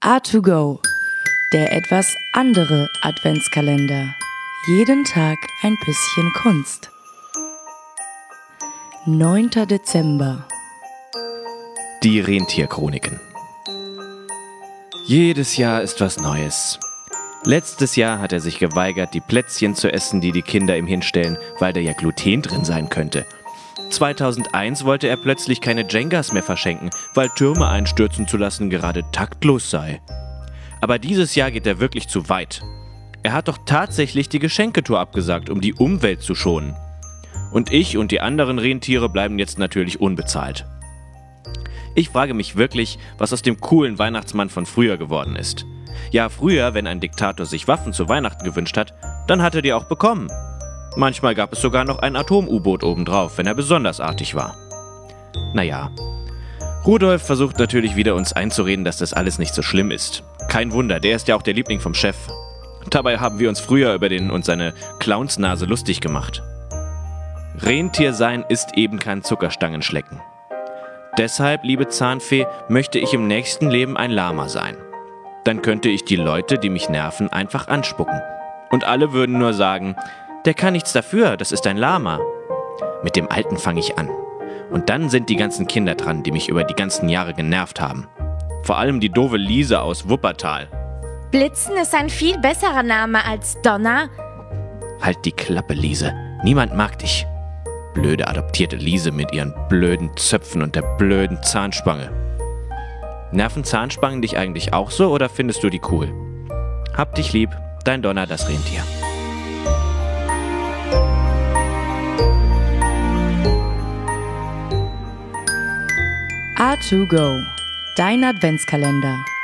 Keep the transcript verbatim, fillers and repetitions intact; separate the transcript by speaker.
Speaker 1: A to Go, der etwas andere Adventskalender. Jeden Tag ein bisschen Kunst. neunter Dezember.
Speaker 2: Die Rentierchroniken. Jedes Jahr ist was Neues. Letztes Jahr hat er sich geweigert, die Plätzchen zu essen, die die Kinder ihm hinstellen, weil da ja Gluten drin sein könnte. zweitausendeins wollte er plötzlich keine Jengas mehr verschenken, weil Türme einstürzen zu lassen gerade taktlos sei. Aber dieses Jahr geht er wirklich zu weit. Er hat doch tatsächlich die Geschenketour abgesagt, um die Umwelt zu schonen. Und ich und die anderen Rentiere bleiben jetzt natürlich unbezahlt. Ich frage mich wirklich, was aus dem coolen Weihnachtsmann von früher geworden ist. Ja, früher, wenn ein Diktator sich Waffen zu Weihnachten gewünscht hat, dann hat er die auch bekommen. Manchmal gab es sogar noch ein Atom-U-Boot obendrauf, wenn er besonders artig war. Naja, Rudolf versucht natürlich wieder uns einzureden, dass das alles nicht so schlimm ist. Kein Wunder, der ist ja auch der Liebling vom Chef. Dabei haben wir uns früher über den und seine Clownsnase lustig gemacht. Rentier sein ist eben kein Zuckerstangenschlecken. Deshalb, liebe Zahnfee, möchte ich im nächsten Leben ein Lama sein. Dann könnte ich die Leute, die mich nerven, einfach anspucken. Und alle würden nur sagen, der kann nichts dafür, das ist ein Lama. Mit dem Alten fange ich an. Und dann sind die ganzen Kinder dran, die mich über die ganzen Jahre genervt haben. Vor allem die doofe Liese aus Wuppertal.
Speaker 3: Blitzen ist ein viel besserer Name als Donner.
Speaker 2: Halt die Klappe, Liese. Niemand mag dich. Blöde adoptierte Liese mit ihren blöden Zöpfen und der blöden Zahnspange. Nerven Zahnspangen dich eigentlich auch so oder findest du die cool? Hab dich lieb, dein Donner, das Rentier.
Speaker 1: A to Go, dein Adventskalender.